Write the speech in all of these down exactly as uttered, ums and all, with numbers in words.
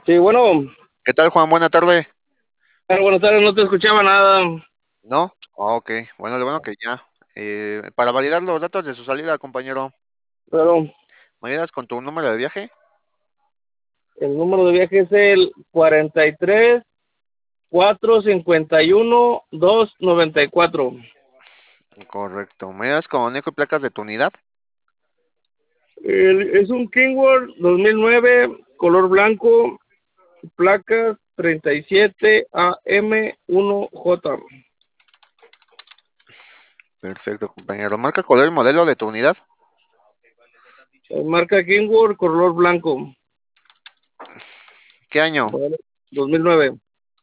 Sí, bueno, ¿Qué tal, Juan? Buena tarde. ah, buenas tardes, no te escuchaba nada. ¿No? Ah, ok. Bueno, lo bueno que ya. Eh, para validar los datos de su salida, compañero, Pero ¿me ayudas con tu número de viaje? el número de viaje es el cuarenta y tres, cuatrocientos cincuenta y uno, doscientos noventa y cuatro. Correcto. ¿Me ayudas con eco y placas de tu unidad? El- es un Kingworth dos mil nueve, color blanco, placas treinta y siete A M uno J. Perfecto, compañero. Marca, color y modelo de tu unidad. Marca Kingworth, color blanco, ¿Qué año? modelo dos mil nueve.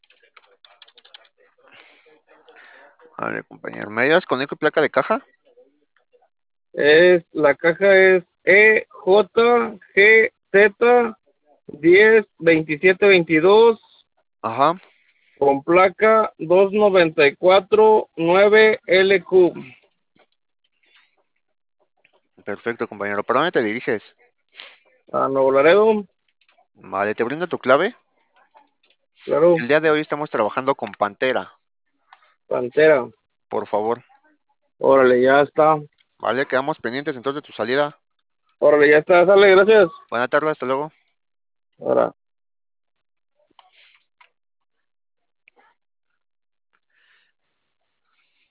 Vale, compañero. ¿Me ayudas con eco y placa de caja? Es, la caja es E J G Z diez veintisiete veintidós Ajá. con placa dos noventa y cuatro nueve L Q. Perfecto, compañero. ¿Para dónde te diriges? A Nuevo Laredo, Vale, te brindo tu clave. claro, El día de hoy estamos trabajando con Pantera, Pantera. por favor. Órale, ya está. Vale, quedamos pendientes entonces de tu salida. Órale, ya está. Sale, gracias. Buena tarde, hasta luego. Ahora.